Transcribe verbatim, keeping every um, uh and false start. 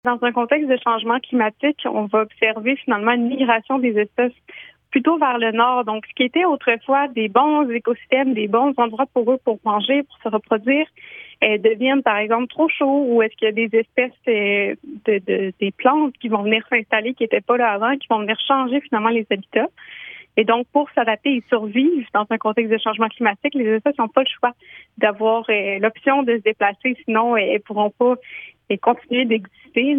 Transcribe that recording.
Dans un contexte de changement climatique, on va observer finalement une migration des espèces plutôt vers le nord. Donc, ce qui était autrefois des bons écosystèmes, des bons endroits pour eux pour manger, pour se reproduire, euh, deviennent par exemple trop chauds, ou est-ce qu'il y a des espèces euh, de, de des plantes qui vont venir s'installer qui n'étaient pas là avant, qui vont venir changer finalement les habitats. Et donc, pour s'adapter et survivre dans un contexte de changement climatique, les espèces n'ont pas le choix d'avoir euh, l'option de se déplacer, sinon euh, elles ne pourront pas euh, continuer d'exister.